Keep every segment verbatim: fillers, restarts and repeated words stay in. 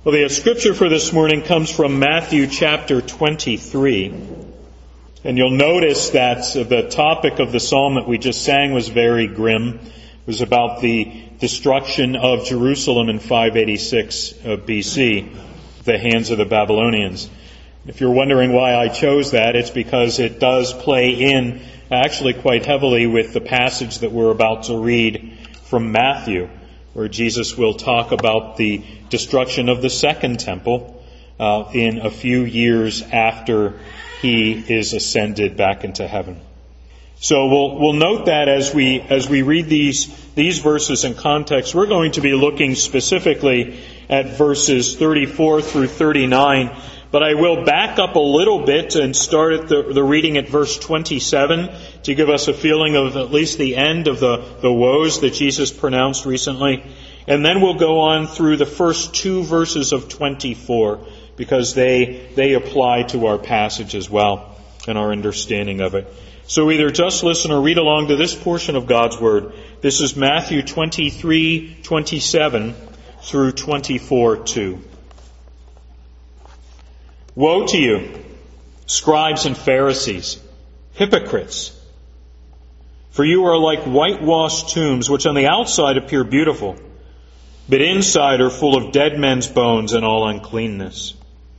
Well, the scripture for this morning comes from Matthew chapter twenty-three. And you'll notice that the topic of the psalm that we just sang was very grim. It was about the destruction of Jerusalem in five eighty-six B C, the hands of the Babylonians. If you're wondering why I chose that, it's because it does play in actually quite heavily with the passage that we're about to read from Matthew, where Jesus will talk about the destruction of the second temple uh, in a few years after he is ascended back into heaven. So we'll we'll note that as we as we read these these verses in context, we're going to be looking specifically at verses thirty-four through thirty-nine. But I will back up a little bit and start at the, the reading at verse twenty-seven to give us a feeling of at least the end of the, the woes that Jesus pronounced recently. And then we'll go on through the first two verses of twenty-four because they they apply to our passage as well and our understanding of it. So either just listen or read along to this portion of God's Word. This is Matthew twenty-three, twenty-seven through twenty-four, two. Woe to you, scribes and Pharisees, hypocrites! For you are like whitewashed tombs, which on the outside appear beautiful, but inside are full of dead men's bones and all uncleanness.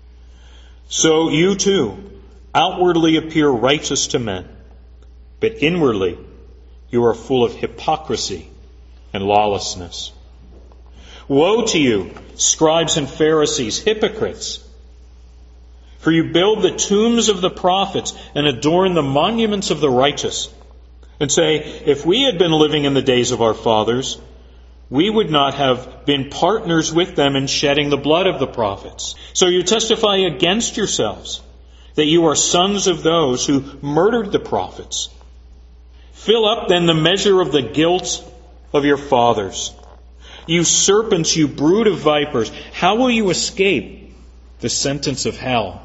So you too outwardly appear righteous to men, but inwardly you are full of hypocrisy and lawlessness. Woe to you, scribes and Pharisees, hypocrites! For you build the tombs of the prophets and adorn the monuments of the righteous, and say, if we had been living in the days of our fathers, we would not have been partners with them in shedding the blood of the prophets. So you testify against yourselves that you are sons of those who murdered the prophets. Fill up then the measure of the guilt of your fathers. You serpents, you brood of vipers, how will you escape the sentence of hell?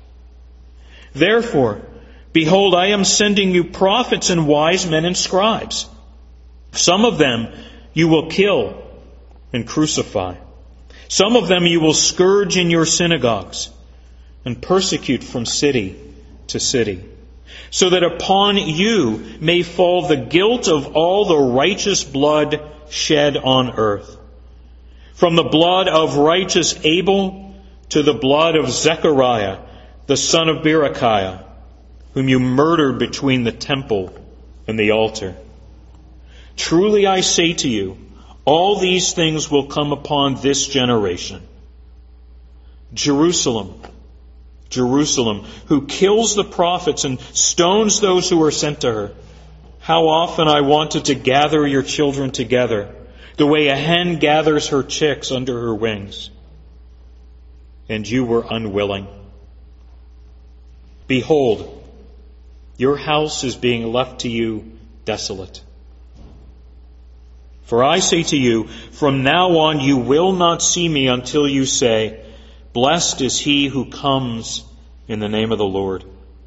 Therefore, behold, I am sending you prophets and wise men and scribes. Some of them you will kill and crucify. Some of them you will scourge in your synagogues and persecute from city to city, so that upon you may fall the guilt of all the righteous blood shed on earth, from the blood of righteous Abel to the blood of Zechariah, the son of Berechiah, whom you murdered between the temple and the altar. Truly I say to you, all these things will come upon this generation. Jerusalem, Jerusalem, who kills the prophets and stones those who are sent to her. How often I wanted to gather your children together, the way a hen gathers her chicks under her wings. And you were unwilling. Behold, your house is being left to you desolate. For I say to you, from now on you will not see me until you say, blessed is he who comes in the name of the Lord.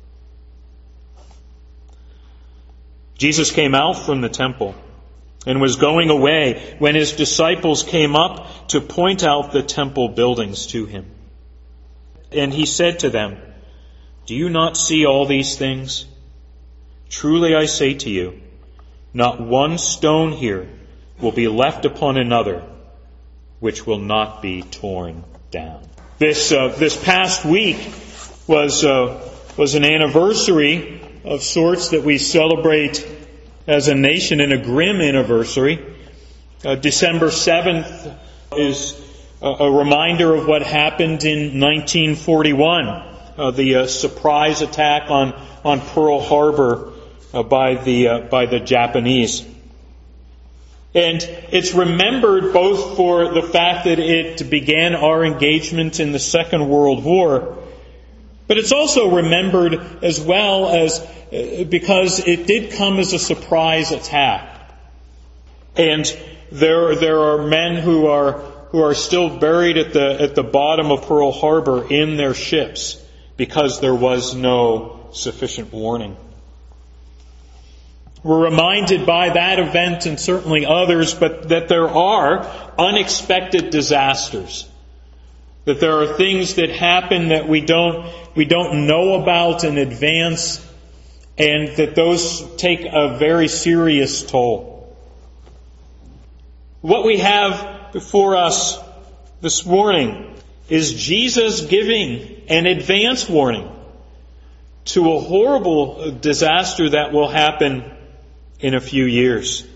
Jesus came out from the temple and was going away when his disciples came up to point out the temple buildings to him. And he said to them, do you not see all these things? Truly I say to you, not one stone here will be left upon another which will not be torn down. This uh, this past week was uh, was an anniversary of sorts that we celebrate as a nation, in a grim anniversary. Uh, December seventh is a, a reminder of what happened in nineteen forty-one. Uh, the uh, surprise attack on, on Pearl Harbor uh, by the uh, by the Japanese. And it's remembered both for the fact that it began our engagement in the Second World War, but it's also remembered as well as uh, because it did come as a surprise attack. And there there are men who are who are still buried at the at the bottom of Pearl Harbor in their ships, because there was no sufficient warning. We're reminded by that event and certainly others, but that there are unexpected disasters That there are things that happen that we don't, we don't know about in advance, and that those take a very serious toll. What we have before us this morning is Jesus giving an advance warning to a horrible disaster that will happen in a few years.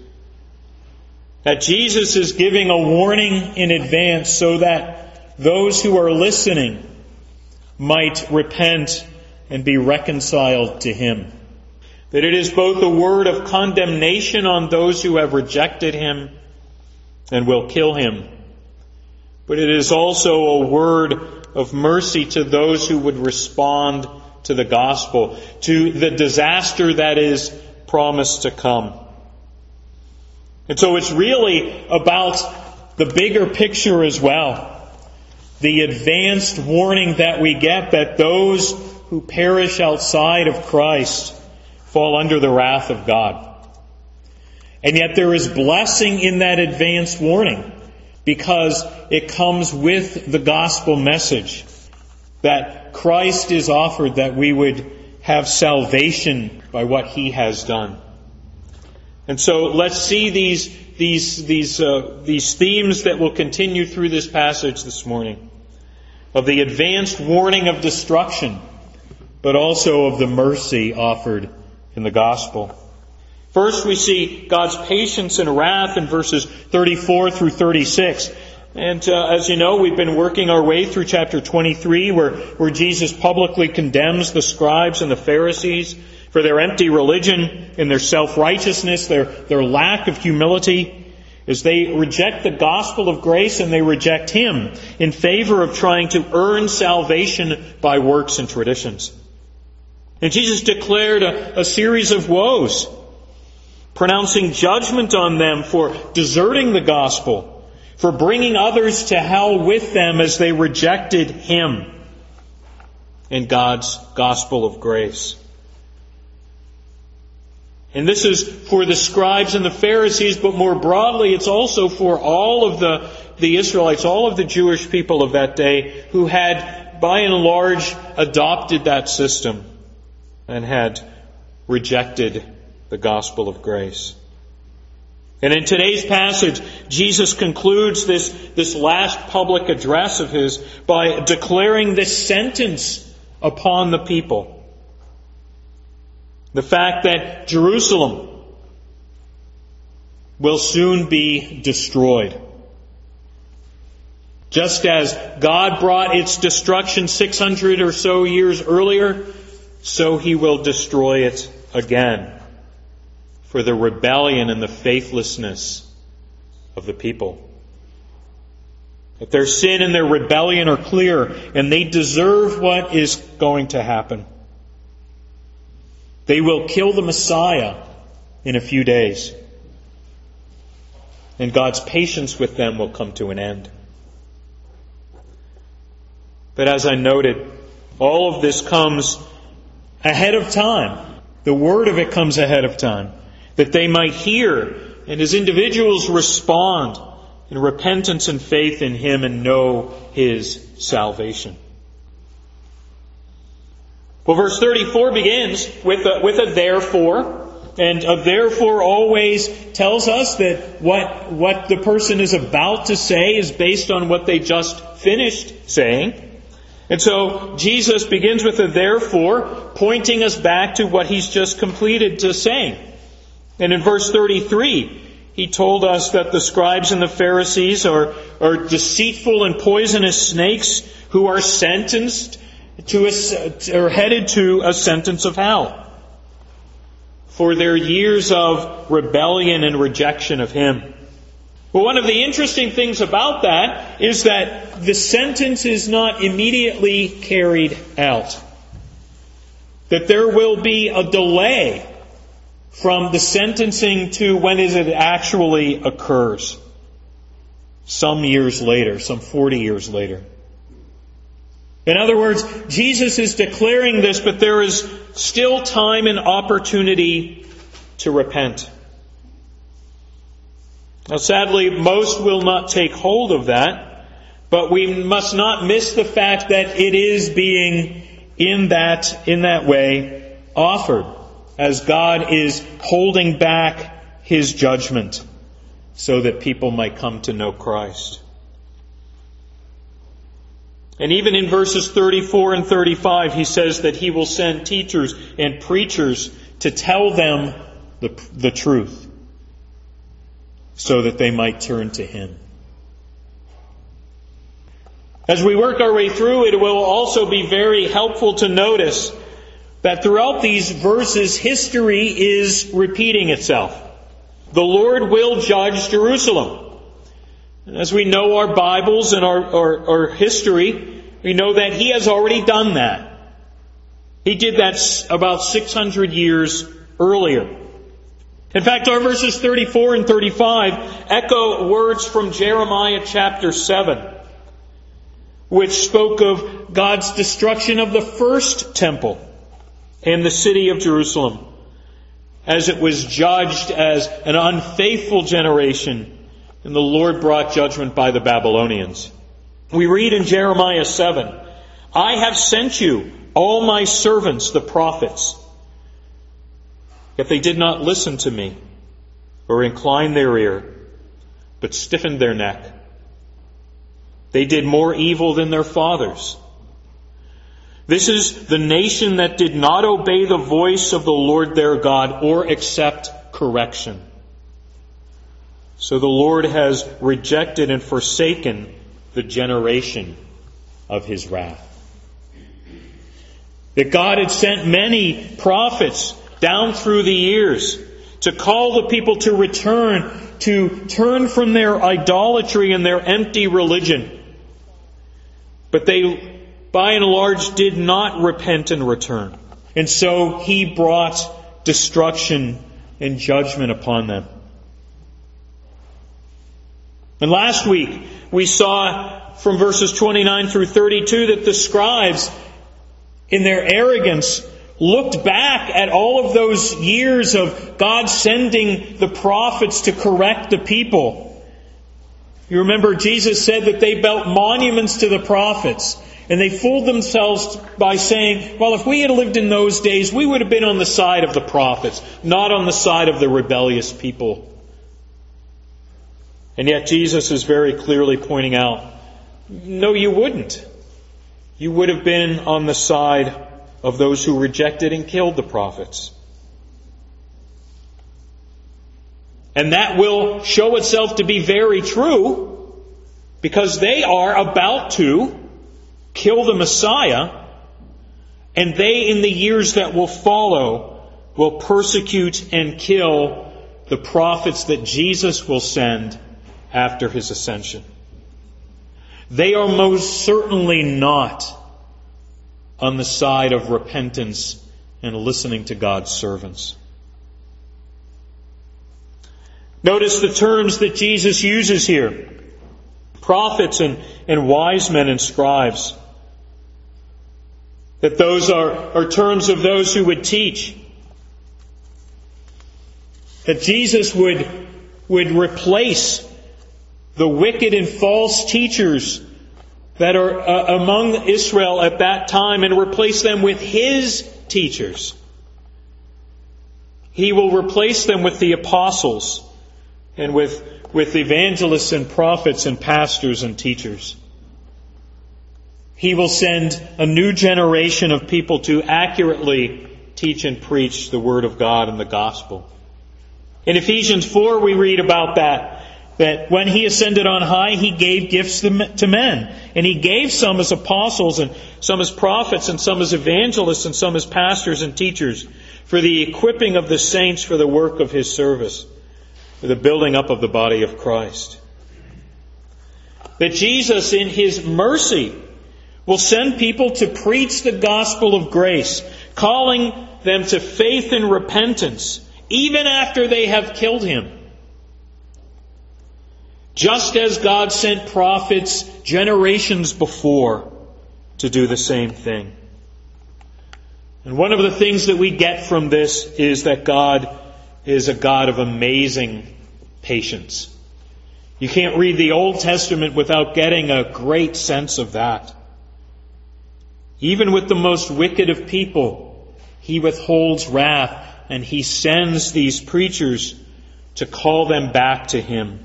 That Jesus is giving a warning in advance so that those who are listening might repent and be reconciled to Him. That it is both a word of condemnation on those who have rejected Him and will kill Him, but it is also a word of mercy to those who would respond to the gospel, to the disaster that is promised to come. And so it's really about the bigger picture as well. The advanced warning that we get that those who perish outside of Christ fall under the wrath of God. And yet there is blessing in that advanced warning because it comes with the gospel message that Christ is offered, that we would have salvation by what He has done. And so let's see these these these uh, these themes that will continue through this passage this morning, of the advanced warning of destruction, but also of the mercy offered in the gospel. First, we see God's patience and wrath in verses thirty-four through thirty-six. And uh, as you know, we've been working our way through chapter twenty-three, where, where Jesus publicly condemns the scribes and the Pharisees for their empty religion and their self-righteousness, their, their lack of humility, as they reject the gospel of grace and they reject Him in favor of trying to earn salvation by works and traditions. And Jesus declared a, a series of woes, pronouncing judgment on them for deserting the gospel, for bringing others to hell with them as they rejected Him and God's gospel of grace. And this is for the scribes and the Pharisees, but more broadly, it's also for all of the, the Israelites, all of the Jewish people of that day who had, by and large, adopted that system and had rejected the gospel of grace. And in today's passage, Jesus concludes this, this last public address of His by declaring this sentence upon the people. The fact that Jerusalem will soon be destroyed. Just as God brought its destruction six hundred or so years earlier, so He will destroy it again for the rebellion and the faithlessness of the people. That their sin and their rebellion are clear, and they deserve what is going to happen. They will kill the Messiah in a few days. And God's patience with them will come to an end. But as I noted, all of this comes ahead of time. The word of it comes ahead of time. That they might hear and as individuals respond in repentance and faith in Him and know His salvation. Well, verse thirty-four begins with a, with a therefore. And a therefore always tells us that what, what the person is about to say is based on what they just finished saying. And so Jesus begins with a therefore, pointing us back to what He's just completed to saying. And in verse thirty-three, He told us that the scribes and the Pharisees are, are deceitful and poisonous snakes who are sentenced to a, or headed to a sentence of hell for their years of rebellion and rejection of Him. Well, one of the interesting things about that is that the sentence is not immediately carried out. That there will be a delay from the sentencing to when it actually occurs. Some years later, some forty years later. In other words, Jesus is declaring this, but there is still time and opportunity to repent. Now, sadly, most will not take hold of that, But we must not miss the fact that it is being in that, in that way offered, as God is holding back His judgment so that people might come to know Christ. And even in verses thirty-four and thirty-five, He says that He will send teachers and preachers to tell them the, the truth so that they might turn to Him. As we work our way through, it will also be very helpful to notice that throughout these verses, history is repeating itself. The Lord will judge Jerusalem. And as we know our Bibles and our, our, our history, we know that He has already done that. He did that about six hundred years earlier. In fact, our verses thirty-four and thirty-five echo words from Jeremiah chapter seven, which spoke of God's destruction of the first temple and the city of Jerusalem, as it was judged as an unfaithful generation, and the Lord brought judgment by the Babylonians. We read in Jeremiah seven, "I have sent you all my servants, the prophets, yet they did not listen to me or incline their ear, but stiffened their neck. They did more evil than their fathers. This is the nation that did not obey the voice of the Lord their God or accept correction. So the Lord has rejected and forsaken the generation of His wrath." That God had sent many prophets down through the years to call the people to return, to turn from their idolatry and their empty religion. But they, by and large, did not repent and return. And so He brought destruction and judgment upon them. And last week, we saw from verses twenty-nine through thirty-two that the scribes, in their arrogance, looked back at all of those years of God sending the prophets to correct the people. You remember Jesus said that they built monuments to the prophets. And they fooled themselves by saying, well, if we had lived in those days, we would have been on the side of the prophets, not on the side of the rebellious people. And yet Jesus is very clearly pointing out, no, you wouldn't. You would have been on the side of those who rejected and killed the prophets. And that will show itself to be very true, because they are about to kill the Messiah, and they, in the years that will follow, will persecute and kill the prophets that Jesus will send after His ascension. They are most certainly not on the side of repentance and listening to God's servants. Notice the terms that Jesus uses here. Prophets and, and wise men and scribes. That those are, are terms of those who would teach. That Jesus would, would replace the wicked and false teachers that are uh, among Israel at that time and replace them with His teachers. He will replace them with the apostles and with, with evangelists and prophets and pastors and teachers. He will send a new generation of people to accurately teach and preach the Word of God and the gospel. In Ephesians four we read about that. That when He ascended on high, He gave gifts to men. And He gave some as apostles, and some as prophets, and some as evangelists, and some as pastors and teachers, for the equipping of the saints for the work of His service, for the building up of the body of Christ. That Jesus, in His mercy, will send people to preach the gospel of grace, calling them to faith and repentance, even after they have killed Him. Just as God sent prophets generations before to do the same thing. And one of the things that we get from this is that God is a God of amazing patience. You can't read the Old Testament without getting a great sense of that. Even with the most wicked of people, He withholds wrath, and He sends these preachers to call them back to Him.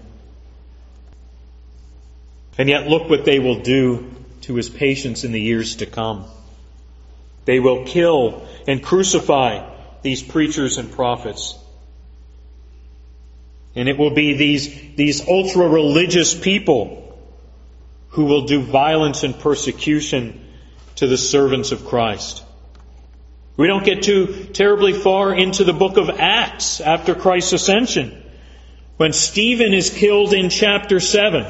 And yet look what they will do to His patience in the years to come. They will kill and crucify these preachers and prophets. And it will be these, these ultra-religious people who will do violence and persecution to the servants of Christ. We don't get too terribly far into the book of Acts after Christ's ascension, when Stephen is killed in chapter seven.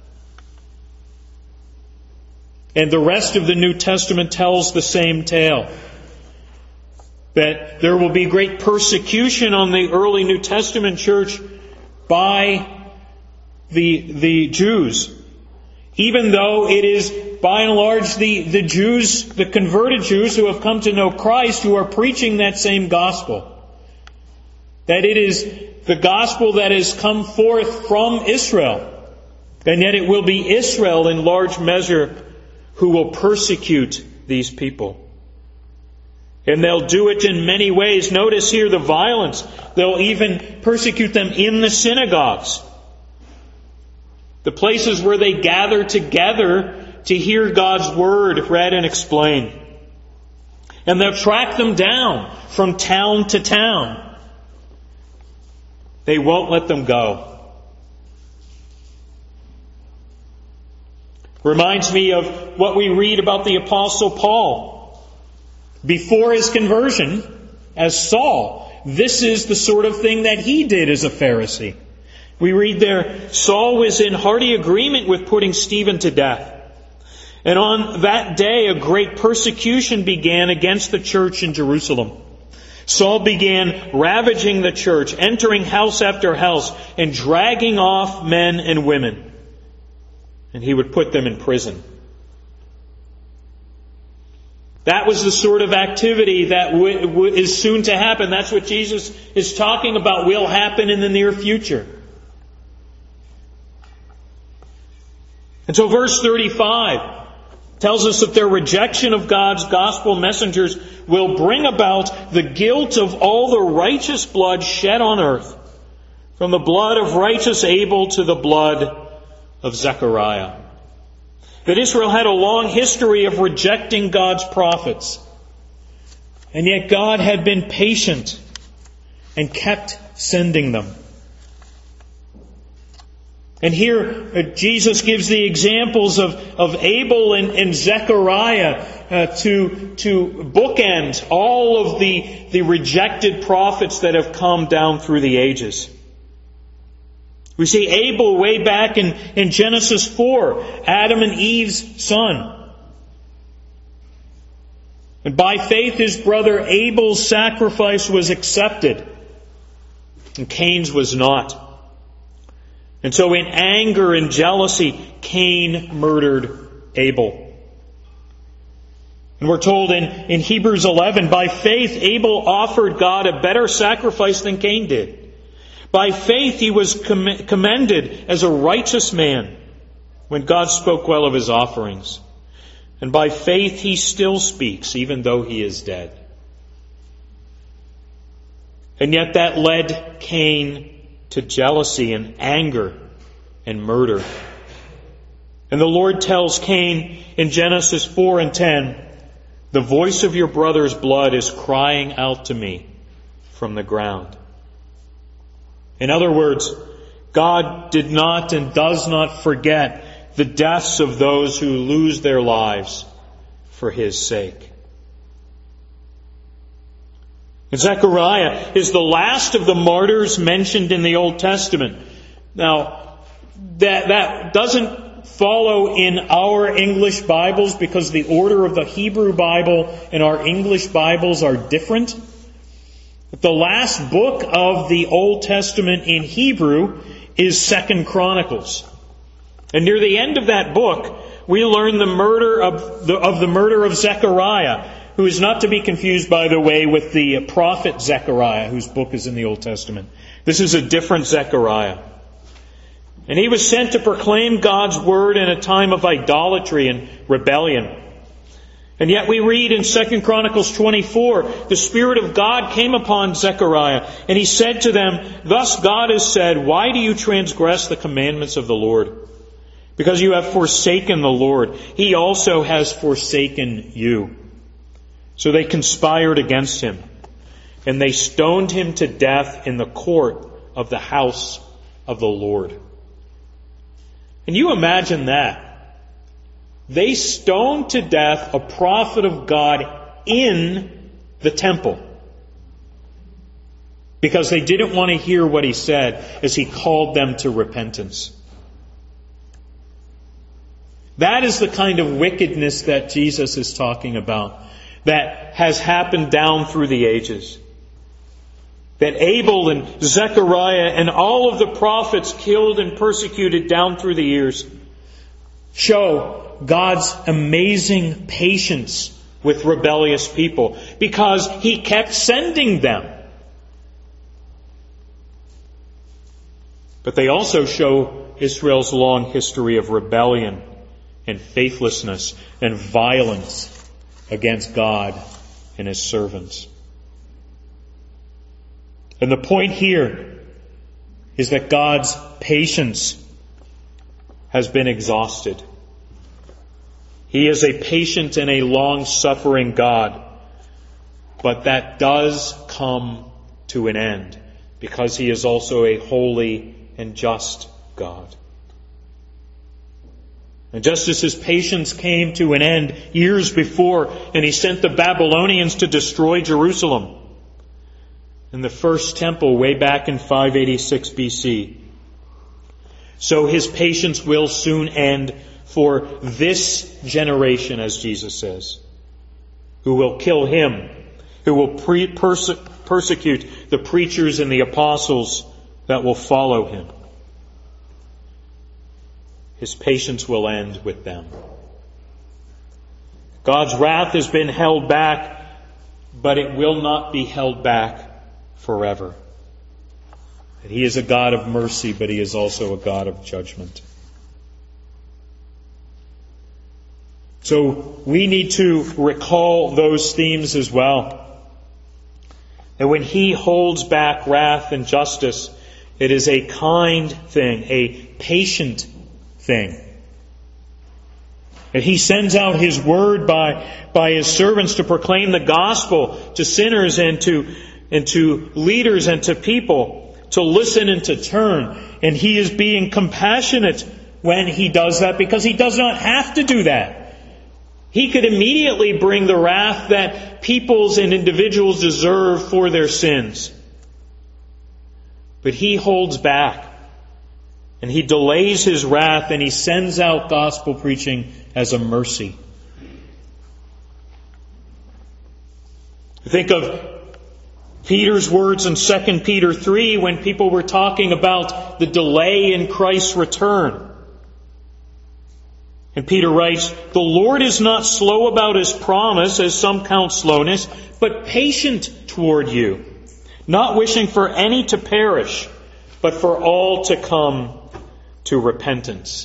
And the rest of the New Testament tells the same tale. That there will be great persecution on the early New Testament church by the, the Jews. Even though it is by and large the, the Jews, the converted Jews who have come to know Christ, who are preaching that same gospel. That it is the gospel that has come forth from Israel. And yet it will be Israel in large measure who will persecute these people. And they'll do it in many ways. Notice here the violence. They'll even persecute them in the synagogues. The places where they gather together to hear God's Word read and explained. And they'll track them down from town to town. They won't let them go. Reminds me of what we read about the Apostle Paul. Before his conversion, as Saul, this is the sort of thing that he did as a Pharisee. We read there, Saul was in hearty agreement with putting Stephen to death. And on that day, a great persecution began against the church in Jerusalem. Saul began ravaging the church, entering house after house, and dragging off men and women. And he would put them in prison. That was the sort of activity that w- w- is soon to happen. That's what Jesus is talking about will happen in the near future. And so verse thirty-five tells us that their rejection of God's gospel messengers will bring about the guilt of all the righteous blood shed on earth, from the blood of righteous Abel to the blood of Zechariah. That Israel had a long history of rejecting God's prophets. And yet God had been patient and kept sending them. And here uh, Jesus gives the examples of, of Abel and, and Zechariah uh, to, to bookend all of the, the rejected prophets that have come down through the ages. We see Abel way back in, in Genesis four, Adam and Eve's son. And by faith his brother Abel's sacrifice was accepted, and Cain's was not. And so in anger and jealousy, Cain murdered Abel. And we're told in, in Hebrews eleven, by faith Abel offered God a better sacrifice than Cain did. By faith he was commended as a righteous man when God spoke well of his offerings. And by faith he still speaks, even though he is dead. And yet that led Cain to jealousy and anger and murder. And the Lord tells Cain in Genesis four and ten, the voice of your brother's blood is crying out to me from the ground. In other words, God did not and does not forget the deaths of those who lose their lives for His sake. And Zechariah is the last of the martyrs mentioned in the Old Testament. Now, that, that doesn't follow in our English Bibles because the order of the Hebrew Bible and our English Bibles are different. But the last book of the Old Testament in Hebrew is Second Chronicles. And near the end of that book, we learn the murder of the, of the murder of Zechariah, who is not to be confused, by the way, with the prophet Zechariah, whose book is in the Old Testament. This is a different Zechariah. And he was sent to proclaim God's word in a time of idolatry and rebellion. And yet we read in Second Chronicles twenty-four, the Spirit of God came upon Zechariah, and he said to them, "Thus God has said, why do you transgress the commandments of the Lord? Because you have forsaken the Lord. He also has forsaken you." So they conspired against him, and they stoned him to death in the court of the house of the Lord. Can you imagine that? They stoned to death a prophet of God in the temple because they didn't want to hear what he said as he called them to repentance. That is the kind of wickedness that Jesus is talking about, that has happened down through the ages. That Abel and Zechariah and all of the prophets killed and persecuted down through the years show God's amazing patience with rebellious people because He kept sending them. But they also show Israel's long history of rebellion and faithlessness and violence against God and His servants. And the point here is that God's patience has been exhausted. He is a patient and a long-suffering God. But that does come to an end because He is also a holy and just God. And just as His patience came to an end years before, and He sent the Babylonians to destroy Jerusalem in the first temple way back in five eighty-six B C, so His patience will soon end for this generation, as Jesus says, who will kill Him, who will pre- perse- persecute the preachers and the apostles that will follow Him. His patience will end with them. God's wrath has been held back, but it will not be held back forever. He is a God of mercy, but He is also a God of judgment. So we need to recall those themes as well. And when He holds back wrath and justice, it is a kind thing, a patient thing. And He sends out His word by, by His servants to proclaim the gospel to sinners and to, and to leaders and to people to listen and to turn. And He is being compassionate when He does that because He does not have to do that. He could immediately bring the wrath that peoples and individuals deserve for their sins. But He holds back. And He delays His wrath and He sends out gospel preaching as a mercy. Think of Peter's words in Second Peter three when people were talking about the delay in Christ's return. And Peter writes, "The Lord is not slow about His promise, as some count slowness, but patient toward you, not wishing for any to perish, but for all to come to repentance."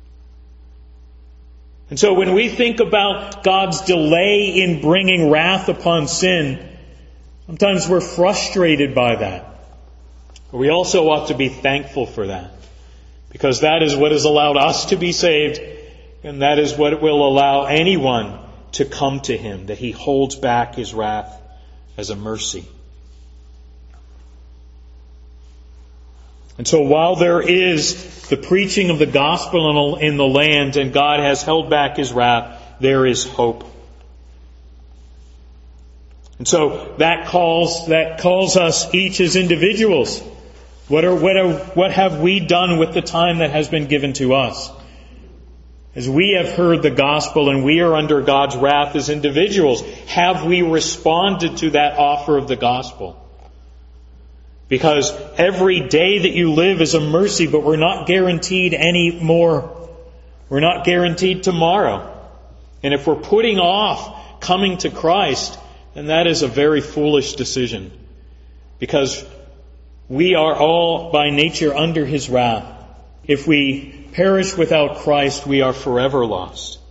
And so when we think about God's delay in bringing wrath upon sin, sometimes we're frustrated by that. But we also ought to be thankful for that, because that is what has allowed us to be saved. And that is what will allow anyone to come to Him, that He holds back His wrath as a mercy. And so while there is the preaching of the gospel in the land and God has held back His wrath, there is hope. And so that calls, that calls us each as individuals. What are, what are, what have we done with the time that has been given to us? As we have heard the gospel and we are under God's wrath as individuals, have we responded to that offer of the gospel? Because every day that you live is a mercy, but we're not guaranteed any more. We're not guaranteed tomorrow. And if we're putting off coming to Christ, then that is a very foolish decision. Because we are all by nature under His wrath. If we perish without Christ, we are forever lost.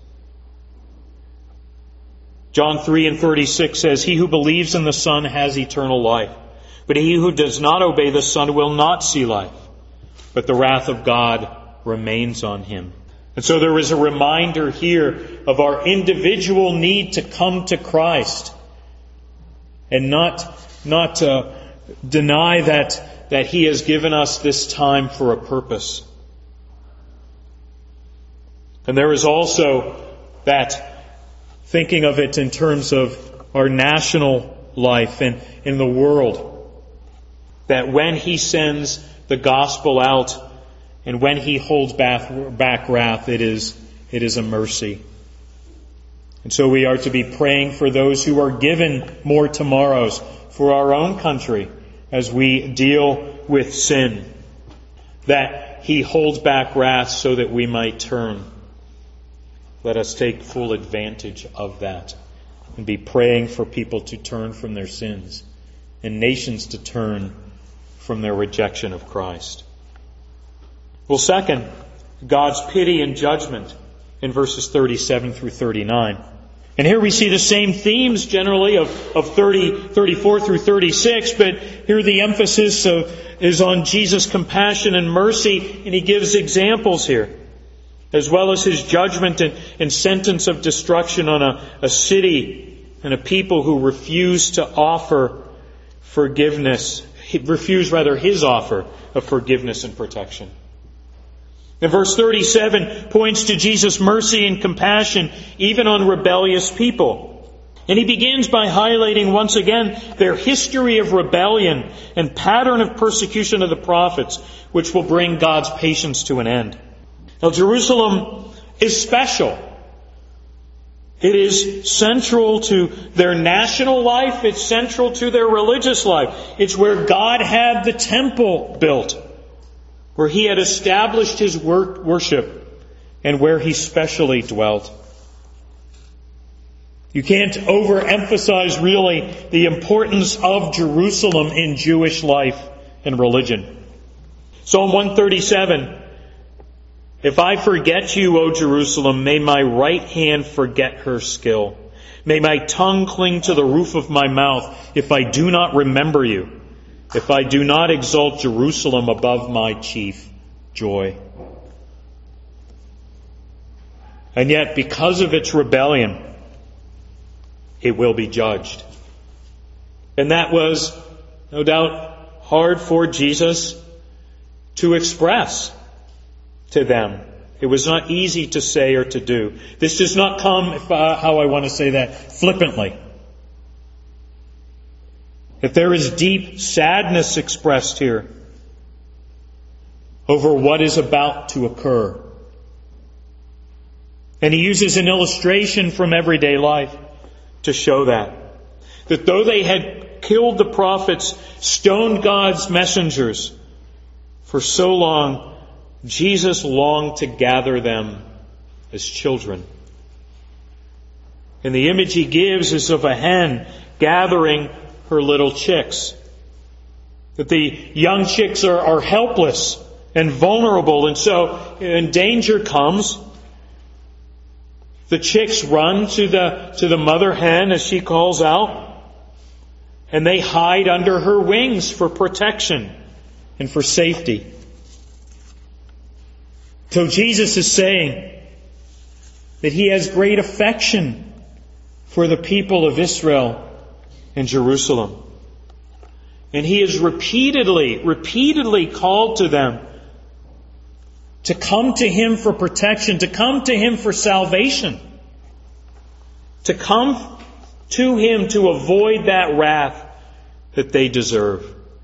John three and thirty-six says, "He who believes in the Son has eternal life. But he who does not obey the Son will not see life, but the wrath of God remains on him." And so there is a reminder here of our individual need to come to Christ and not, not uh, deny that, that He has given us this time for a purpose. And there is also that, thinking of it in terms of our national life and in the world, that when He sends the gospel out and when He holds back, back wrath, it is, it is a mercy. And so we are to be praying for those who are given more tomorrows, for our own country, as we deal with sin, that He holds back wrath so that we might turn. Let us take full advantage of that and be praying for people to turn from their sins and nations to turn from their rejection of Christ. Well, second, God's pity and judgment in verses thirty-seven through thirty-nine. And here we see the same themes generally of, of thirty, thirty-four through thirty-six, but here the emphasis of, is on Jesus' compassion and mercy, and He gives examples here, as well as His judgment and, and sentence of destruction on a, a city and a people who refuse to offer forgiveness, refuse rather His offer of forgiveness and protection. And verse thirty-seven points to Jesus' mercy and compassion even on rebellious people. And He begins by highlighting once again their history of rebellion and pattern of persecution of the prophets, which will bring God's patience to an end. Now, Jerusalem is special. It is central to their national life. It's central to their religious life. It's where God had the temple built, where He had established His worship, and where He specially dwelt. You can't overemphasize really the importance of Jerusalem in Jewish life and religion. Psalm one thirty-seven, "If I forget you, O Jerusalem, may my right hand forget her skill. May my tongue cling to the roof of my mouth if I do not remember you. If I do not exalt Jerusalem above my chief joy." And yet, because of its rebellion, it will be judged. And that was, no doubt, hard for Jesus to express to them. It was not easy to say or to do. This does not come, if, uh, how I want to say that, flippantly. That there is deep sadness expressed here over what is about to occur. And He uses an illustration from everyday life to show that. That though they had killed the prophets, stoned God's messengers for so long, Jesus longed to gather them as children. And the image He gives is of a hen gathering her little chicks. That the young chicks are, are helpless and vulnerable, and so when danger comes, the chicks run to the, to the mother hen as she calls out, and they hide under her wings for protection and for safety. So Jesus is saying that He has great affection for the people of Israel and Jerusalem. And He has repeatedly, repeatedly called to them to come to Him for protection, to come to Him for salvation, to come to Him to avoid that wrath that they deserve.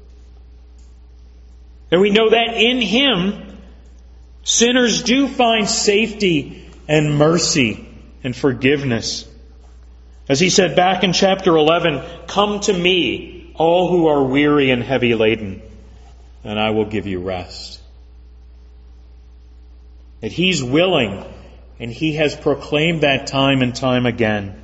And we know that in Him, sinners do find safety and mercy and forgiveness. As He said back in chapter eleven, "Come to me, all who are weary and heavy laden, and I will give you rest." That He's willing, and He has proclaimed that time and time again.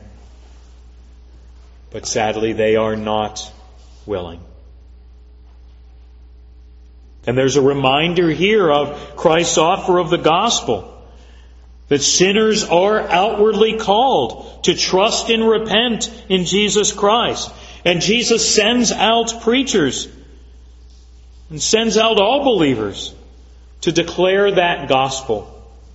But sadly, they are not willing. And there's a reminder here of Christ's offer of the gospel, that sinners are outwardly called to trust and repent in Jesus Christ. And Jesus sends out preachers and sends out all believers to declare that gospel,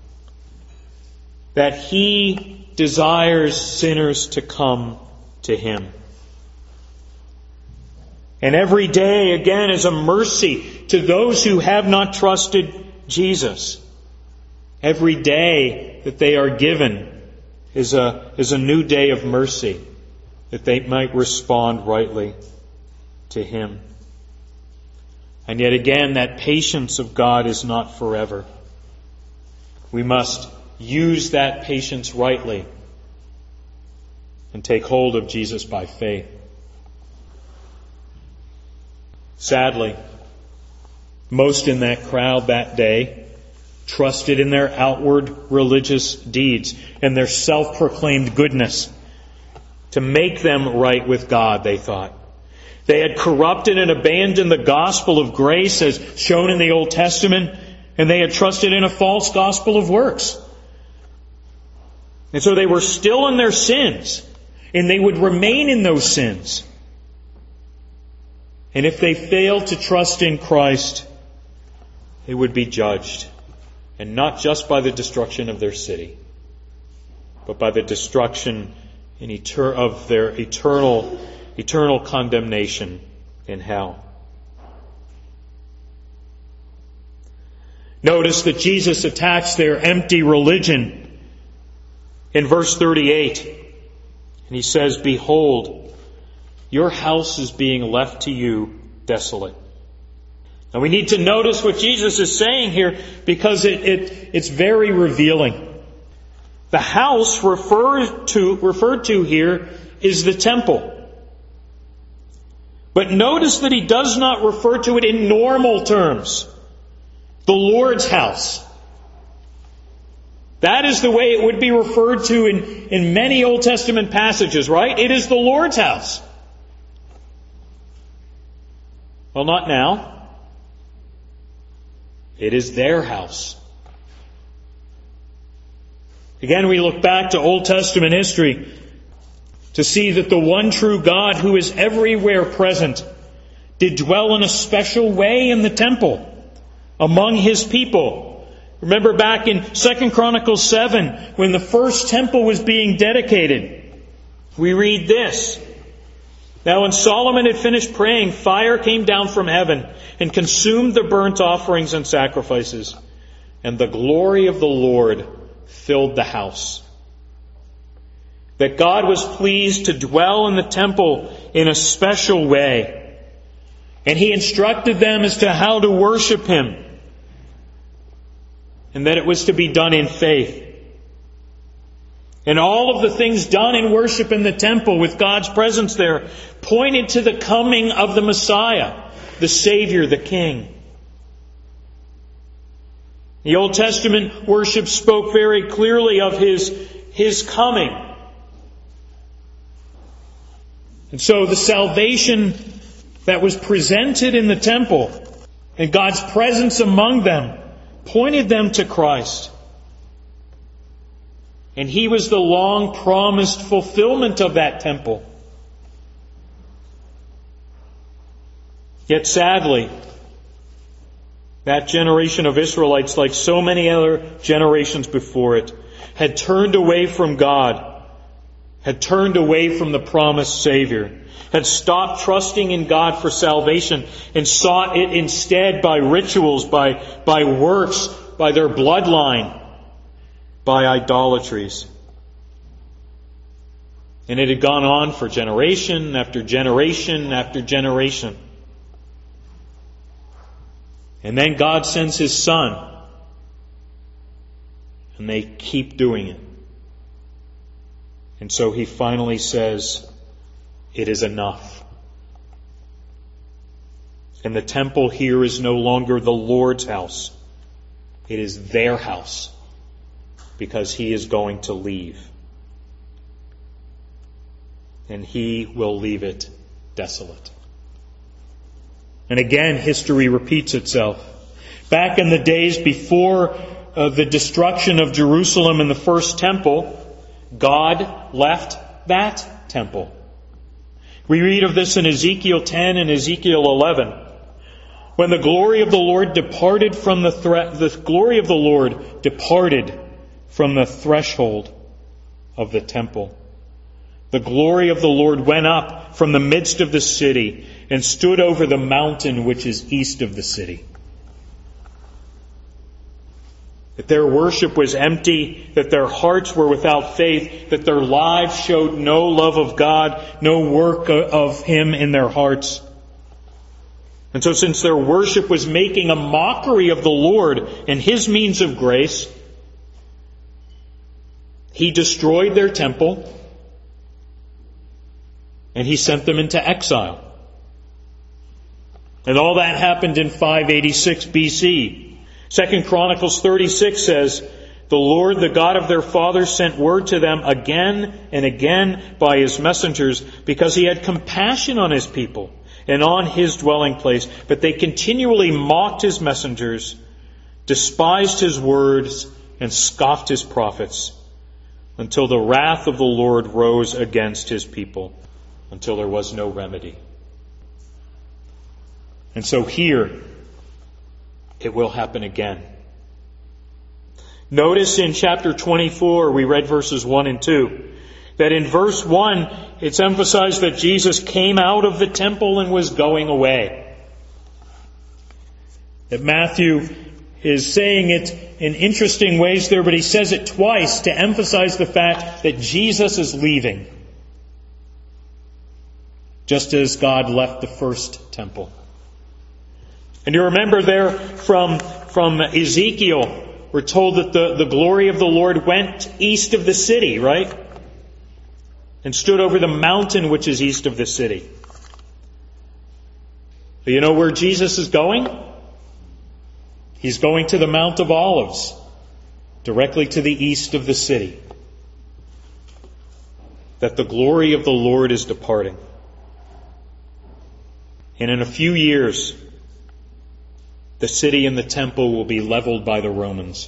that He desires sinners to come to Him. And every day, again, is a mercy to those who have not trusted Jesus. Every day that they are given is a, is a new day of mercy, that they might respond rightly to Him. And yet again, that patience of God is not forever. We must use that patience rightly and take hold of Jesus by faith. Sadly, most in that crowd that day trusted in their outward religious deeds and their self-proclaimed goodness to make them right with God, they thought. They had corrupted and abandoned the gospel of grace as shown in the Old Testament, and they had trusted in a false gospel of works. And so they were still in their sins, and they would remain in those sins. And if they failed to trust in Christ, they would be judged. And not just by the destruction of their city, but by the destruction in eter- of their eternal, eternal condemnation in hell. Notice that Jesus attacks their empty religion in verse thirty-eight. And He says, "Behold, your house is being left to you desolate." Now we need to notice what Jesus is saying here, because it, it, it's very revealing. The house referred to, referred to here is the temple. But notice that He does not refer to it in normal terms. The Lord's house. That is the way it would be referred to in, in many Old Testament passages, right? It is the Lord's house. Well, not now. It is their house. Again, we look back to Old Testament history to see that the one true God, who is everywhere present, did dwell in a special way in the temple among His people. Remember back in Second Chronicles seven, when the first temple was being dedicated, we read this. Now when Solomon had finished praying, fire came down from heaven and consumed the burnt offerings and sacrifices, and the glory of the Lord filled the house. That God was pleased to dwell in the temple in a special way. And He instructed them as to how to worship Him. And that it was to be done in faith. And all of the things done in worship in the temple with God's presence there pointed to the coming of the Messiah, the Savior, the King. The Old Testament worship spoke very clearly of His, His coming. And so the salvation that was presented in the temple and God's presence among them pointed them to Christ. And He was the long-promised fulfillment of that temple. Yet sadly, that generation of Israelites, like so many other generations before it, had turned away from God, had turned away from the promised Savior, had stopped trusting in God for salvation and sought it instead by rituals, by, by works, by their bloodline, by idolatries. And it had gone on for generation after generation after generation. And then God sends His Son. And they keep doing it. And so He finally says, it is enough. And the temple here is no longer the Lord's house. It is their house. Because He is going to leave. And He will leave it desolate. And again, history repeats itself. Back in the days before uh, the destruction of Jerusalem and the first temple, God left that temple. We read of this in Ezekiel ten and Ezekiel eleven. When the glory of the Lord departed from the thre- the glory of the Lord departed from the threshold of the temple. The glory of the Lord went up from the midst of the city and stood over the mountain which is east of the city. That their worship was empty, that their hearts were without faith, that their lives showed no love of God, no work of Him in their hearts. And so since their worship was making a mockery of the Lord and His means of grace, He destroyed their temple and He sent them into exile. And all that happened in five eighty-six B C. Second Chronicles thirty-six says, "The Lord, the God of their fathers, sent word to them again and again by His messengers, because He had compassion on His people and on His dwelling place. But they continually mocked His messengers, despised His words, and scoffed His prophets, until the wrath of the Lord rose against His people, until there was no remedy." And so here, it will happen again. Notice in chapter twenty-four, we read verses one and two, that in verse one, it's emphasized that Jesus came out of the temple and was going away. That Matthew is saying it in interesting ways there, but he says it twice to emphasize the fact that Jesus is leaving, just as God left the first temple. And you remember there from, from Ezekiel, we're told that the, the glory of the Lord went east of the city, right? And stood over the mountain which is east of the city. But you know where Jesus is going? He's going to the Mount of Olives, directly to the east of the city. That the glory of the Lord is departing. And in a few years, the city and the temple will be leveled by the Romans.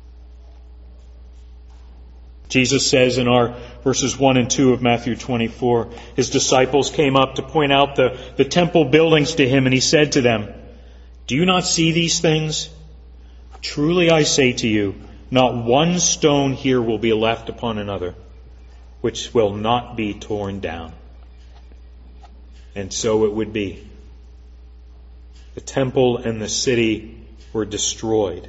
Jesus says in our verses one and two of Matthew twenty-four, His disciples came up to point out the, the temple buildings to Him, and He said to them, "Do you not see these things? Truly I say to you, not one stone here will be left upon another, which will not be torn down." And so it would be. The temple and the city were destroyed.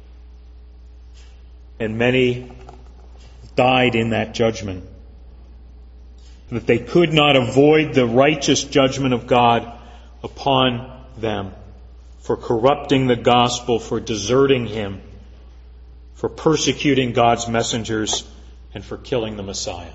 And many died in that judgment. That they could not avoid the righteous judgment of God upon them for corrupting the gospel, for deserting Him, for persecuting God's messengers, and for killing the Messiah.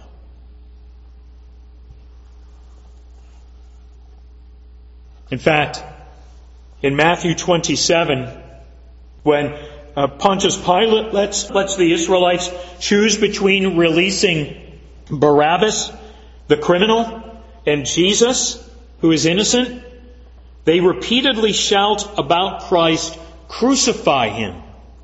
In fact, in Matthew twenty-seven, when uh, Pontius Pilate lets, lets the Israelites choose between releasing Barabbas, the criminal, and Jesus, who is innocent, they repeatedly shout about Christ, "Crucify Him."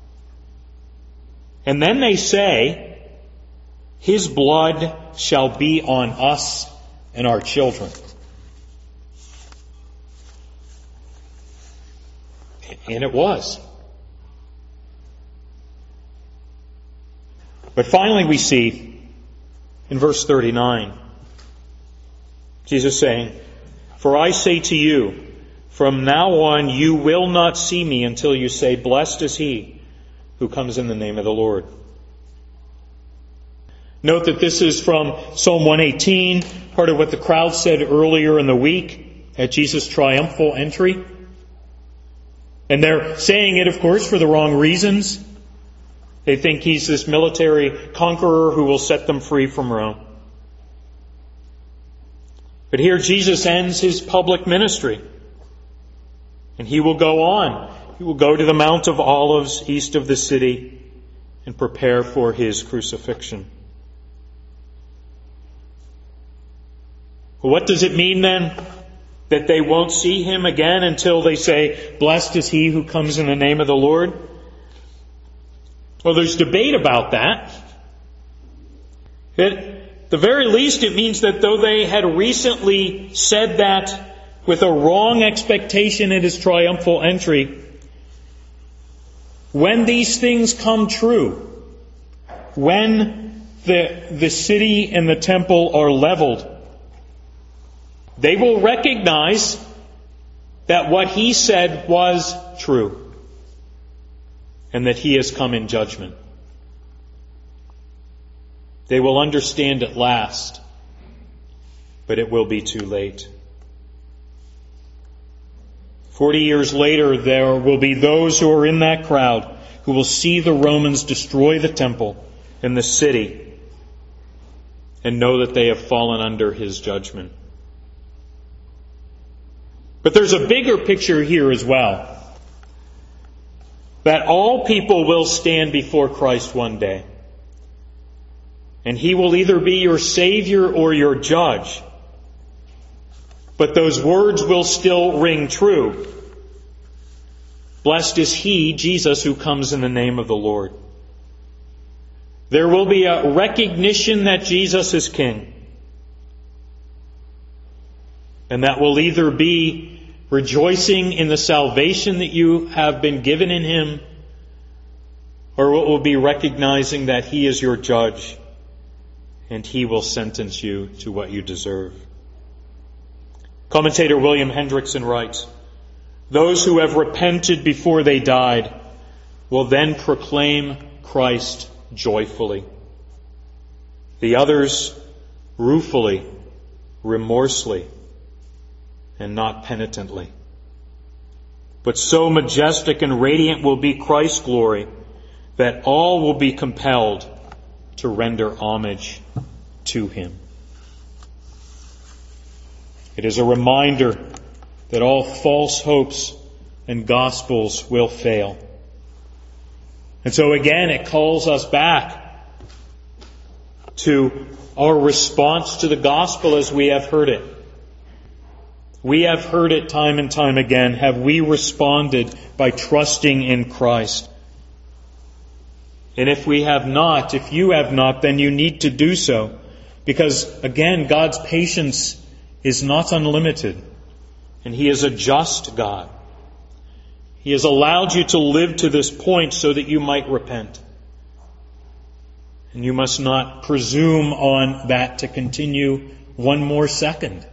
And then they say, "His blood shall be on us and our children." And it was. But finally we see in verse thirty-nine, Jesus saying, "For I say to you, from now on you will not see me until you say, 'Blessed is He who comes in the name of the Lord.'" Note that this is from Psalm one eighteen, part of what the crowd said earlier in the week at Jesus' triumphal entry. And they're saying it, of course, for the wrong reasons. They think He's this military conqueror who will set them free from Rome. But here Jesus ends His public ministry. And He will go on. He will go to the Mount of Olives east of the city and prepare for His crucifixion. Well, what does it mean then That they won't see Him again until they say, "Blessed is he who comes in the name of the Lord"? Well, there's debate about that. At the very least, it means that though they had recently said that with a wrong expectation at His triumphal entry, when these things come true, when the, the city and the temple are leveled, they will recognize that what He said was true and that He has come in judgment. They will understand at last, but it will be too late. Forty years later, there will be those who are in that crowd who will see the Romans destroy the temple and the city and know that they have fallen under His judgment. But there's a bigger picture here as well. That all people will stand before Christ one day. And He will either be your Savior or your judge. But those words will still ring true. Blessed is He, Jesus, who comes in the name of the Lord. There will be a recognition that Jesus is King. And that will either be rejoicing in the salvation that you have been given in Him, or it will be recognizing that He is your judge and He will sentence you to what you deserve. Commentator William Hendrickson writes, "Those who have repented before they died will then proclaim Christ joyfully. The others ruefully, remorselessly, and not penitently. But so majestic and radiant will be Christ's glory that all will be compelled to render homage to Him." It is a reminder that all false hopes and gospels will fail. And so again, it calls us back to our response to the gospel as we have heard it. We have heard it time and time again. Have we responded by trusting in Christ? And if we have not, if you have not, then you need to do so. Because, again, God's patience is not unlimited. And He is a just God. He has allowed you to live to this point so that you might repent. And you must not presume on that to continue one more second.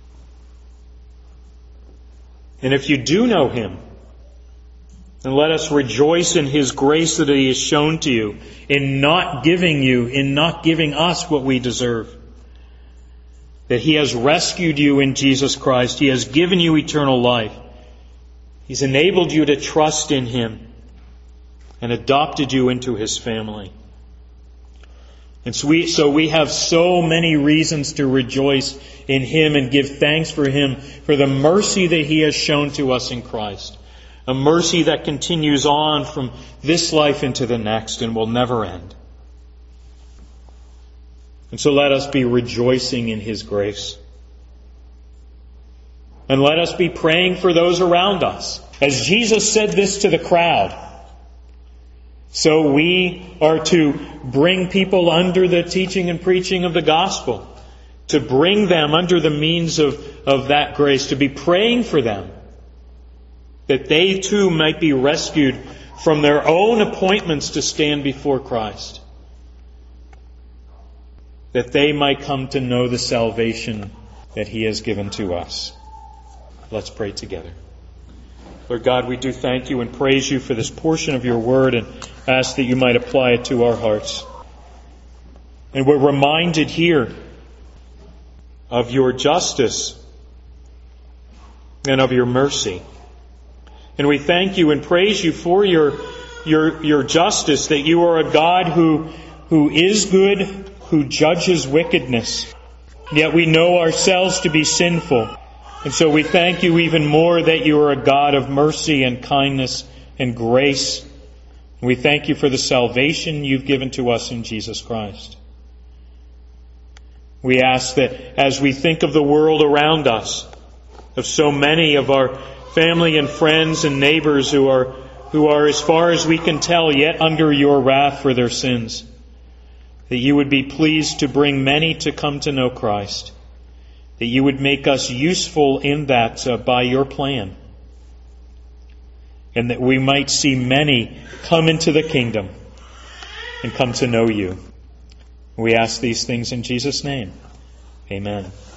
And if you do know Him, then let us rejoice in His grace that He has shown to you in not giving you, in not giving us what we deserve. That He has rescued you in Jesus Christ. He has given you eternal life. He's enabled you to trust in Him and adopted you into His family. And so we, so we have so many reasons to rejoice in Him and give thanks for Him, for the mercy that He has shown to us in Christ. A mercy that continues on from this life into the next and will never end. And so let us be rejoicing in His grace. And let us be praying for those around us. As Jesus said this to the crowd, so we are to bring people under the teaching and preaching of the gospel. To bring them under the means of, of that grace. To be praying for them. That they too might be rescued from their own appointments to stand before Christ. That they might come to know the salvation that He has given to us. Let's pray together. Lord God, we do thank You and praise You for this portion of Your Word and ask that You might apply it to our hearts. And we're reminded here of Your justice and of Your mercy. And we thank You and praise You for Your, Your, Your justice, that You are a God who, who is good, who judges wickedness. Yet we know ourselves to be sinful. And so we thank You even more that You are a God of mercy and kindness and grace. And we thank You for the salvation You've given to us in Jesus Christ. We ask that as we think of the world around us, of so many of our family and friends and neighbors who are, who are, as far as we can tell, yet under your wrath for their sins. That you would be pleased to bring many to come to know Christ. That you would make us useful in that uh, by your plan. And that we might see many come into the kingdom and come to know you. We ask these things in Jesus' name. Amen.